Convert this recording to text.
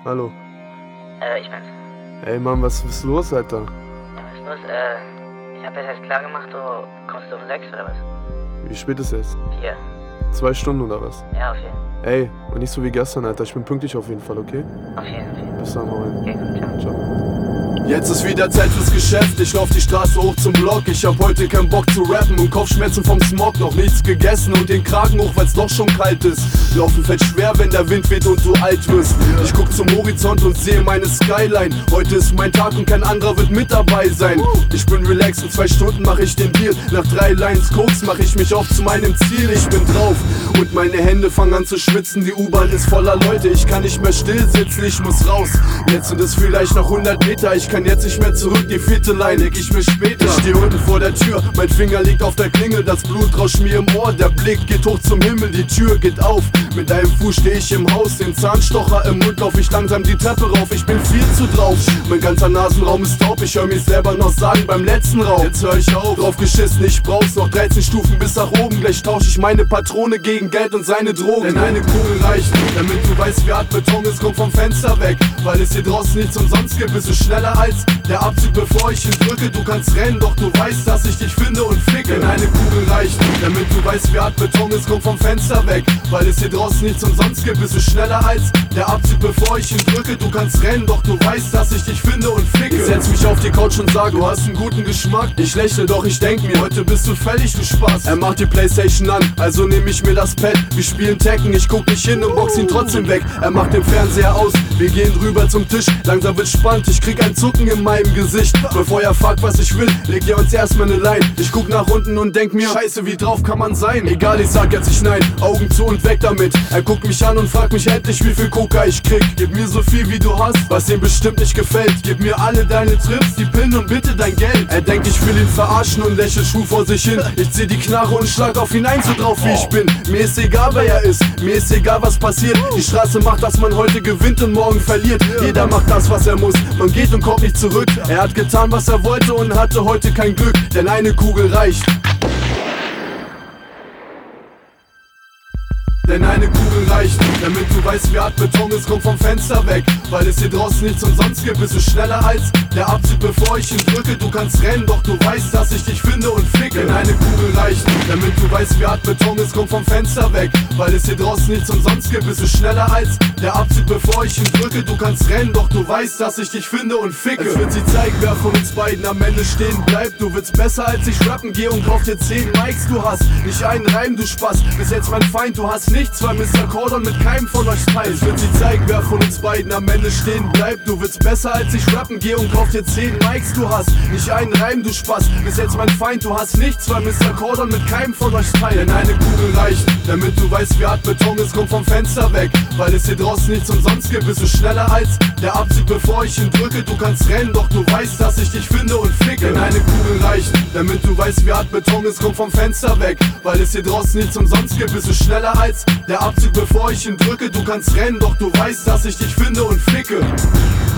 Hallo. Ich bin's. Ey Mann, was ist los, Alter? Ja, was ist los? Ich hab jetzt klar gemacht, du kommst um 6 oder was? Wie spät ist es? 4. 2 Stunden oder was? Ja, auf jeden. Ey, und nicht so wie gestern, Alter. Ich bin pünktlich auf jeden Fall, okay? Auf jeden. Bis dann, hau rein. Okay, gut, ciao. Ciao. Jetzt ist wieder Zeit fürs Geschäft, ich lauf die Straße hoch zum Block. Ich hab heute keinen Bock zu rappen und Kopfschmerzen vom Smog. Noch nichts gegessen und den Kragen hoch, weil's doch schon kalt ist. Laufen fällt schwer, wenn der Wind weht und du alt wirst. Ich guck zum Horizont und sehe meine Skyline. Heute ist mein Tag und kein anderer wird mit dabei sein. Ich bin relaxed, in 2 Stunden mach ich den Deal. Nach 3 Lines Koks mach ich mich auf zu meinem Ziel. Ich bin drauf und meine Hände fangen an zu schwitzen. Die U-Bahn ist voller Leute, ich kann nicht mehr still sitzen, ich muss raus. Jetzt sind es vielleicht noch 100 Meter, ich kann jetzt nicht mehr zurück, die 4. Line leg ich mir später. Ich steh unten vor der Tür, mein Finger liegt auf der Klingel, das Blut rauscht mir im Ohr, der Blick geht hoch zum Himmel, die Tür geht auf. Mit einem Fuß steh ich im Haus, den Zahnstocher im Mund, lauf ich langsam die Treppe rauf, ich bin viel zu drauf. Mein ganzer Nasenraum ist taub, ich hör mich selber noch sagen beim letzten Raum. Jetzt hör ich auf, drauf geschissen, ich brauch's noch 13 Stufen bis nach oben, gleich tausch ich meine Patrone gegen Geld und seine Drogen. Denn eine Kugel reicht, damit du weißt, wie hart Beton ist, komm vom Fenster weg, weil es hier draußen nichts umsonst gibt, bist du schneller als der Abzug, bevor ich ihn drücke. Du kannst rennen, doch du weißt, dass ich dich finde und ficke. Denn eine Kugel reicht, damit du weißt, wie hart Beton ist, komm vom Fenster weg, weil es hier draußen nichts umsonst gibt, bist du schneller als der Abzug, bevor ich ihn drücke. Du kannst rennen, doch du weißt, dass ich dich finde und ficke. Ich setz mich auf die Couch und sag, du hast einen guten Geschmack. Ich lächle, doch ich denk mir, heute bist du fällig, du Spaß. Er macht die Playstation an, also nehm ich mir das Pad. Wir spielen Tekken, ich guck nicht hin und box ihn trotzdem weg. Er macht den Fernseher aus, wir gehen rüber zum Tisch. Langsam wird spannend, ich krieg ein Zucken in meinem Gesicht. Bevor er fragt, was ich will, legt er uns erstmal ne Line. Ich guck nach unten und denk mir, scheiße, wie drauf kann man sein? Egal, ich sag jetzt nicht nein, Augen zu und weg damit. Er guckt mich an und fragt mich endlich, wie viel Coca ich krieg. Gib mir so viel, wie du hast, was ihm bestimmt nicht gefällt. Gib mir alle deine Trips, die Pillen und bitte dein Geld. Er denkt, ich will ihn verarschen und lächelt schwul vor sich hin. Ich zieh die Knarre und schlag auf ihn ein, so drauf wie ich bin. Mir ist egal, wer er ist, mir ist egal, was passiert. Die Straße macht, dass man heute gewinnt und morgen verliert. Jeder macht das, was er muss, man geht und kommt nicht zurück. Er hat getan, was er wollte und hatte heute kein Glück, denn eine Kugel reicht. Denn eine Kugel reicht, damit du weißt, wie hart Beton ist, komm vom Fenster weg, weil es hier draußen nichts umsonst gibt, bist du schneller als der Abzug, bevor ich ihn drücke. Du kannst rennen, doch du weißt, dass ich dich finde und ficke. Denn eine Kugel reicht, damit du weißt, wie hart Beton ist, komm vom Fenster weg, weil es hier draußen nichts umsonst gibt, bist du schneller als der Abzug, bevor ich ihn drücke. Du kannst rennen, doch du weißt, dass ich dich finde und ficke. Es wird sich zeigen, wer von uns beiden am Ende stehen bleibt. Du willst besser als ich rappen, geh und kauf dir 10 Mikes. Du hast nicht einen Reim, du Spaß, bis jetzt mein Feind, du hast nichts, weil Mr. Cordon mit keinem von euch teilt. Es wird sich zeigen, wer von uns beiden am Ende stehen bleibt. Du willst besser als ich rappen, geh und kauf dir 10 Mikes. Du hast nicht einen Reim, du Spaß, bis jetzt mein Feind, du hast nichts, weil Mr. Cordon mit keinem von euch teilt. Denn eine Kugel reicht, damit du weißt, wie hart Beton ist, komm vom Fenster weg, weil es hier draußen nichts umsonst gibt, bist du schneller als der Abzug, bevor ich ihn drücke. Du kannst rennen, doch du weißt, dass ich dich finde und ficke. Denn eine Kugel reicht, damit du weißt, wie hart Beton ist, komm vom Fenster weg, weil es hier draußen nichts umsonst gibt, bist du schneller als der Abzug, bevor ich ihn drücke. Du kannst rennen, doch du weißt, dass ich dich finde und ficke.